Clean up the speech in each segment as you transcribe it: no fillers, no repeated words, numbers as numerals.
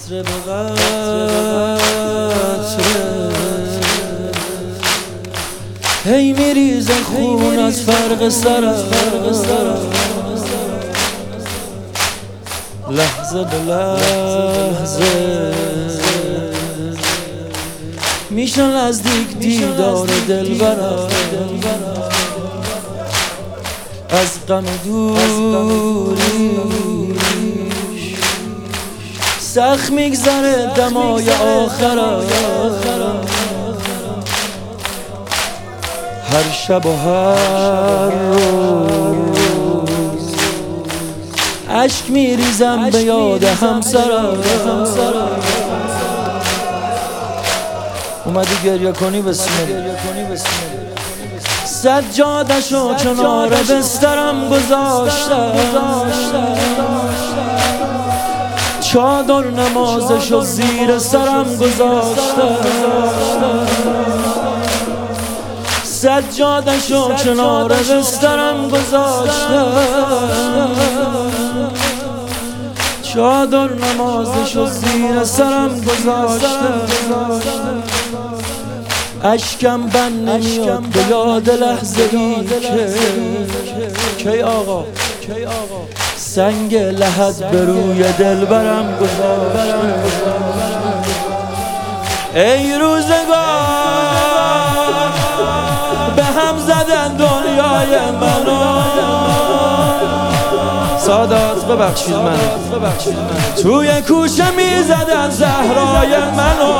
قطره به قطره هی میریزه خون از فرق سرم، لحظه به لحظه میشه نزدیک دیدار دلبرم، از غم دوریش سخت میگذره دمای آخرم، هر شب و هر روز عشق میریزم به یاد همسرم. اومدی گریه کنی بسم الله، سجادشو کنار بسترم گذاشتم، چادر نمازشو زیر سرم گذاشتم، سجادشو کنار بسترم گذاشتم، چادر نمازشو زیر سرم گذاشتم، اشکم بند نمیاد به یاد لحظه ای که آقا سنگ لحد به روی دلبرم گذاشتم. ای روزگار به هم زدن دنیای منو، سادات ببخشید من توی کوچه میزدن زهرای منو.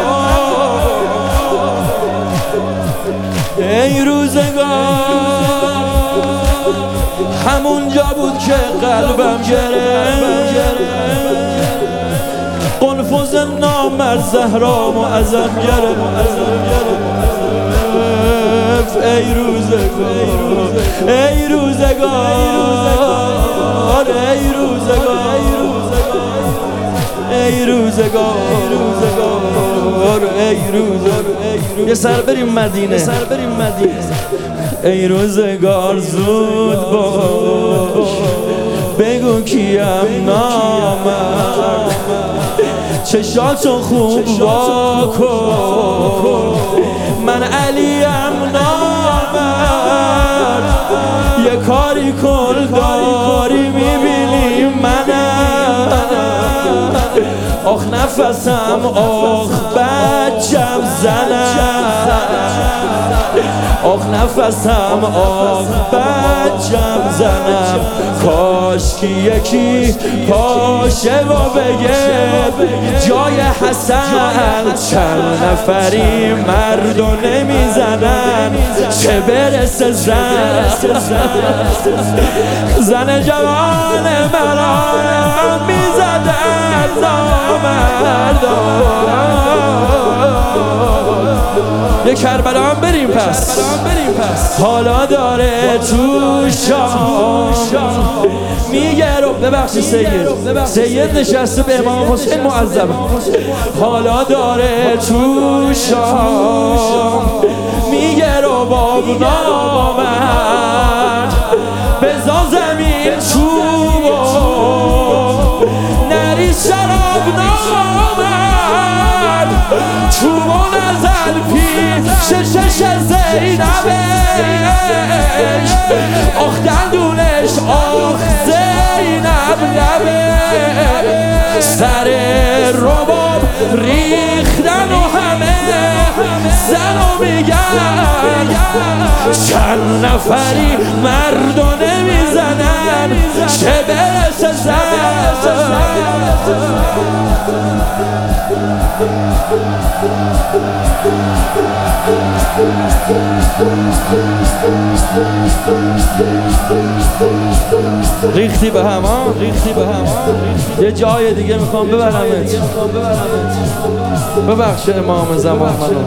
ای روزگار همونجا بود که قلبم گرفت، قنفذ نامرد زهرامو ازم گرفت. ای روزگار ای روزگار ای روزگار ای روزگار ای روزگار یه سر بریم مدینه. ای روزگار زود باش بگو کیم نامرد، چشاتو خوب واکن من علیم نامرد، یه کاری کن داری میبینی منم، آخ نفسم آخ بچم زنم، آخ نفسم آخ بچم زنم، کاش که یکی پاشه و بگه جای حسن چند نفری مردو نمیزنن، چه برسه زن جوان مرا میزدن نامردو. یه کربلا هم بریم پس، حالا داره تو شام میگه رو ببخشی سید نشسته به امام حسین معذب، حالا داره تو شام میگه رو باب نامرد، بزا زمین چوبو نری شراب نامرد، چوبو نزل پیش شش زینبش، آخ دندونش آخ زینب لبش، سر رباب ریختن و همه زن و میگن چند نفری مردو نمیزنن، چه برسه ریختی به هم ها، یه جای دیگه میخوام ببرمت، ببخش امام زمان منو.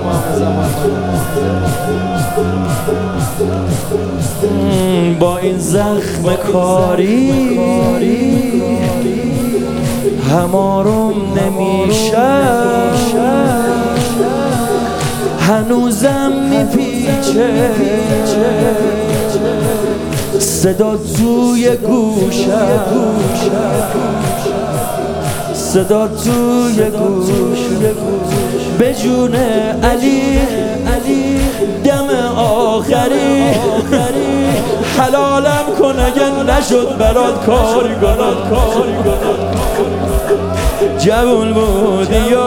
با این زخم کاری همارم نمیشه، هنوزم میپیچه صدا توی گوشه، صدا توی گوش به جون علی دم آخری حلالم کن اگه نشد برات کاری کنم جوون بودی یا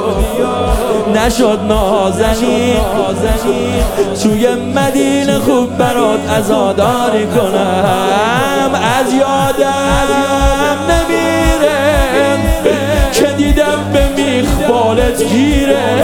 نشد نازنین توی مدینه خوب برات عزاداری کنم از یادم نمیره که دیدم به میخ بالت گیره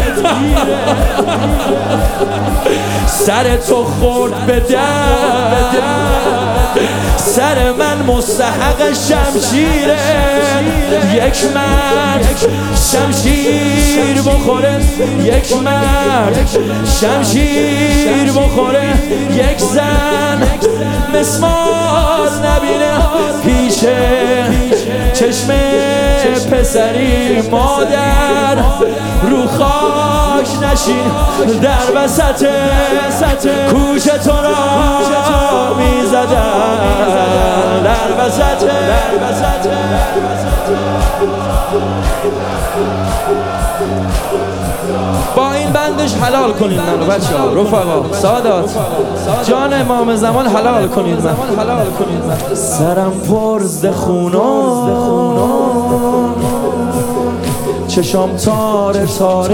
سر تو خورد به در سر من مستحق شمشیره یک مرد شمشیر بخوره یک مرد شمشیر بخوره یک زن مسمار نبینه پیش چشم پسری مادر رو خاک نشین در وسط کوچ تو را میزدن در وسط با این بندش حلال کنید منو بچه ها رفقا سادات جان امام زمان حلال کنید من سرم پرز خونان چشام تاره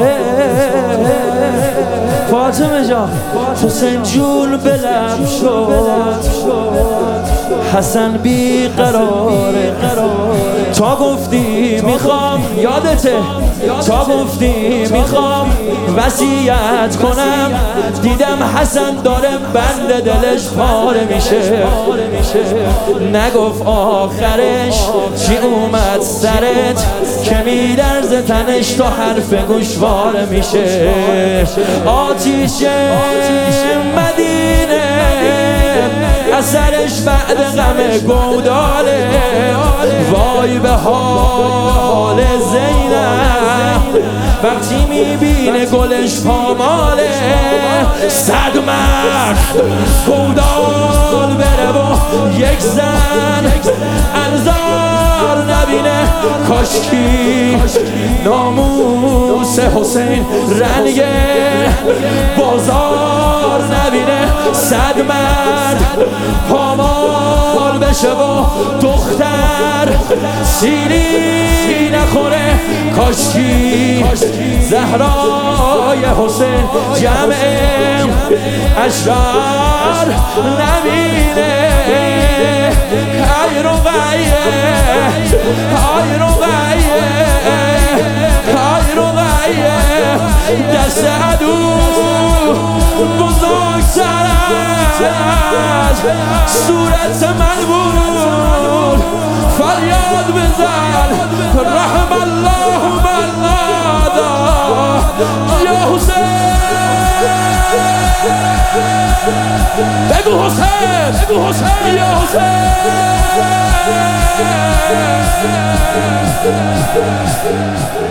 فاطمه جان حسین جون به لب شد حسن بی قراره تا گفتی میخوام یادته تا گفتی میخوام وصیت کنم دیدم حسن داره بند دلش پاره میشه نگفت آخرش چی اومد سرت که میلرزه تنش تا حرف گوشواره میشه آتیش مدینه اثرش بعد غم گوداله وای به حال زینب وقتی میبینه گلش پاماله صد مرد گودال بره و یک زن انظار نبینه کاشکی ناموس حسین رنگ بازار نبینه صد مرد پامال بشه و دختر سیلی نخوره کاشکی زهرای حسین جمع اشرار نبینه ای رقیه ای رقیه ای رقیه دست عدو بزرگتر از صورت من بود فریاد بزن رحم الله من نادا یا حسین بگو حسین یا حسین